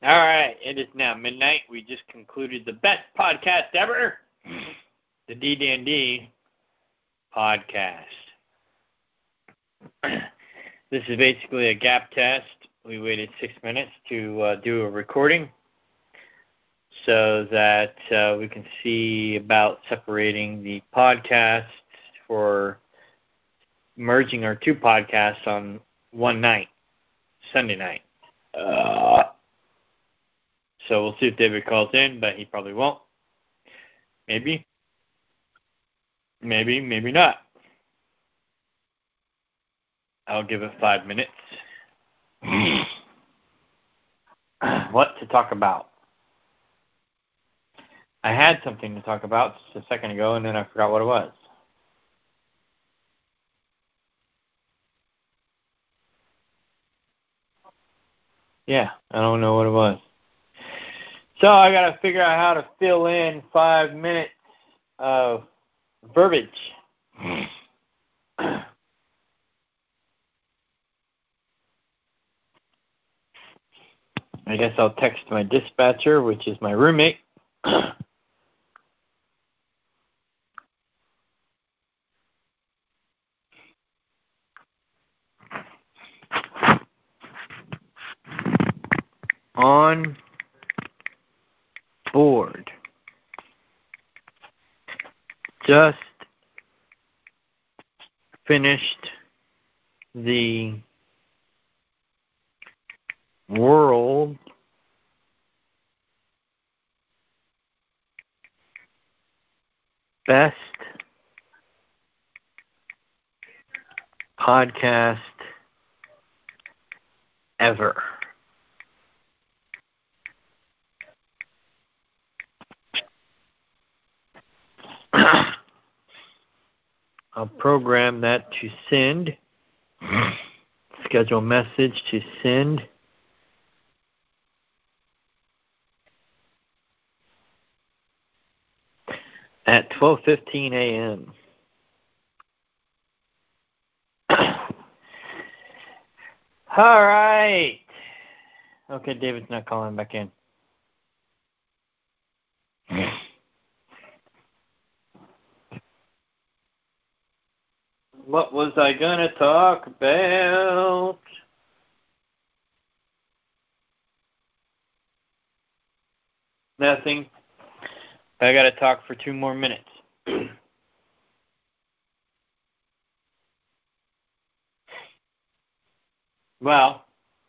All right, it is now midnight. We just concluded the best podcast ever, the D&D podcast. This is basically a gap test. We waited 6 minutes to do a recording so that we can see about separating the podcasts for merging our two podcasts on one night, Sunday night. So we'll see if David calls in, but he probably won't. Maybe. Maybe not. I'll give it 5 minutes. What to talk about? I had something to talk about just a second ago, and then I forgot what it was. Yeah, I don't know what it was. So I got to figure out how to fill in 5 minutes of verbiage. I guess I'll text my dispatcher, which is my roommate. On board. Just finished the world best podcast ever. I'll program that to send. Schedule message to send. At 12:15 a.m. All right. Okay, David's not calling back in. What was I going to talk about? Nothing. I got to talk for 2 more minutes. Well,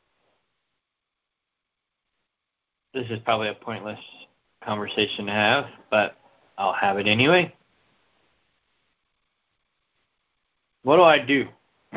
this is probably a pointless conversation to have, but I'll have it anyway. What do?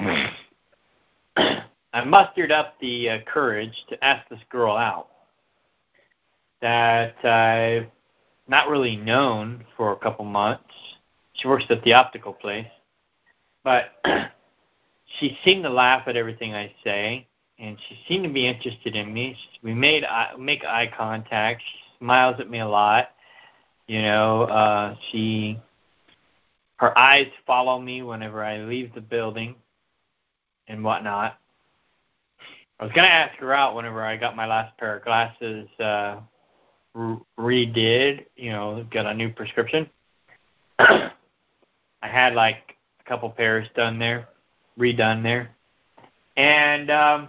I mustered up the courage to ask this girl out that I've not really known for a couple months. She works at the optical place, but she seemed to laugh at everything I say, and she seemed to be interested in me. We make eye contact. She smiles at me a lot. You know, her eyes follow me whenever I leave the building and whatnot. I was going to ask her out whenever I got my last pair of glasses redid, got a new prescription. I had like a couple pairs redone there. And I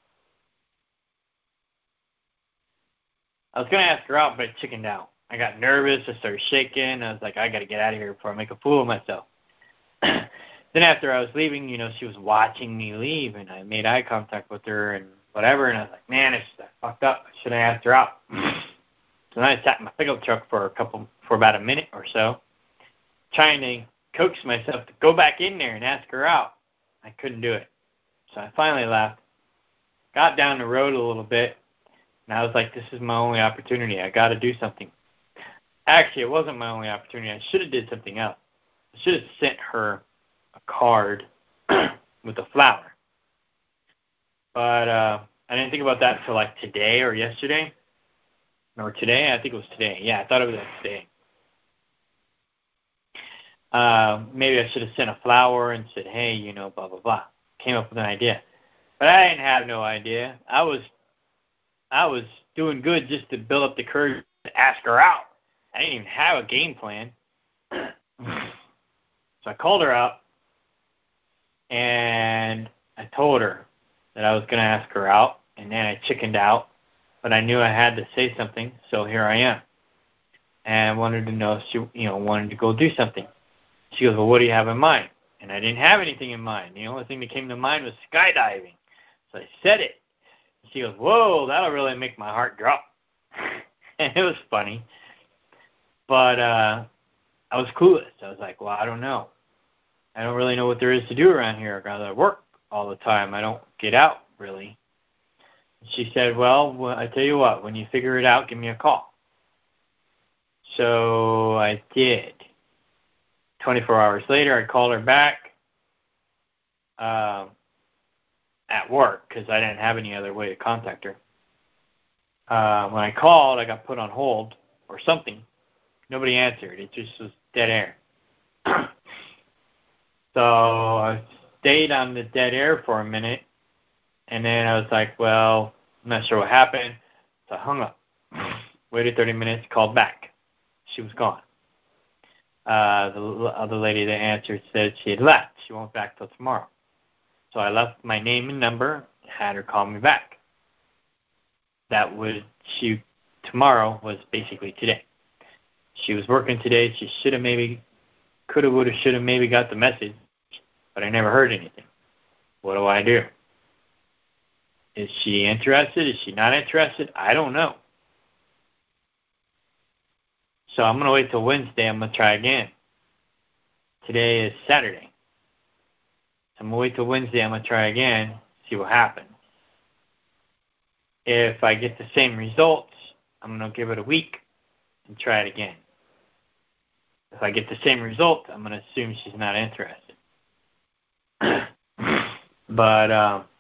was going to ask her out, but I chickened out. I got nervous. I started shaking. I was like, I got to get out of here before I make a fool of myself. Then after I was leaving, she was watching me leave, and I made eye contact with her and whatever, and I was like, man, I fucked up. I should have asked her out. So then I sat in my pickup truck for about a minute or so, trying to coax myself to go back in there and ask her out. I couldn't do it. So I finally left, got down the road a little bit, and I was like, this is my only opportunity. I got to do something. Actually, it wasn't my only opportunity. I should have did something else. I should have sent her a card with a flower. But I didn't think about that until like today or yesterday. Or today? I think it was today. Yeah, I thought it was today. Maybe I should have sent a flower and said, hey, blah, blah, blah. Came up with an idea. But I didn't have no idea. I was I was doing good just to build up the courage to ask her out. I didn't even have a game plan. So I called her out, and I told her that I was going to ask her out, and then I chickened out, but I knew I had to say something, so here I am. And I wanted to know if she, wanted to go do something. She goes, well, what do you have in mind? And I didn't have anything in mind. The only thing that came to mind was skydiving. So I said it. She goes, whoa, that'll really make my heart drop. And it was funny. But I was clueless. I was like, well, I don't know. I don't really know what there is to do around here. I work all the time. I don't get out, really. She said, well, I tell you what, when you figure it out, give me a call. So I did. 24 hours later, I called her back at work because I didn't have any other way to contact her. When I called, I got put on hold or something. Nobody answered. It just was dead air. So I stayed on the dead air for a minute, and then I was like, well, I'm not sure what happened. So I hung up. Waited 30 minutes, called back. She was gone. The other lady that answered said she had left. She won't be back till tomorrow. So I left my name and number, had her call me back. Tomorrow was basically today. She was working today. She should have maybe, could have, would have, should have maybe got the message, but I never heard anything. What do I do? Is she interested? Is she not interested? I don't know. So I'm going to wait till Wednesday. I'm going to try again. Today is Saturday. So I'm going to wait till Wednesday. I'm going to try again, see what happens. If I get the same results, I'm going to give it a week and try it again. If I get the same result, I'm going to assume she's not interested. But,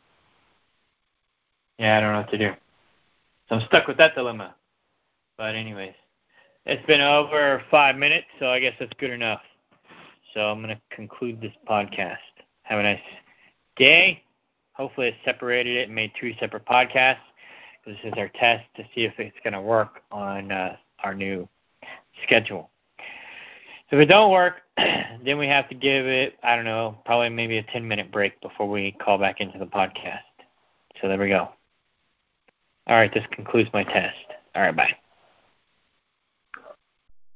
I don't know what to do. So I'm stuck with that dilemma. But anyways, it's been over 5 minutes, so I guess that's good enough. So I'm going to conclude this podcast. Have a nice day. Hopefully I separated it and made 2 separate podcasts. This is our test to see if it's going to work on our new schedule. If it don't work, then we have to give it, I don't know, probably maybe a 10-minute break before we call back into the podcast. So there we go. All right, this concludes my test. All right, bye.